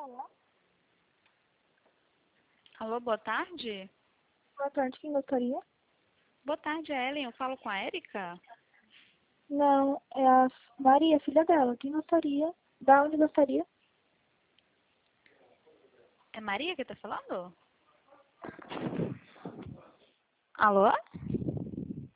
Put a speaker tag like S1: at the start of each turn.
S1: Alô, boa tarde.
S2: Boa tarde, quem gostaria?
S1: Boa tarde, Ellen. Eu falo com a Érica?
S2: Não, é a Maria, filha dela. Quem gostaria? Da onde gostaria?
S1: É Maria que tá falando? Alô?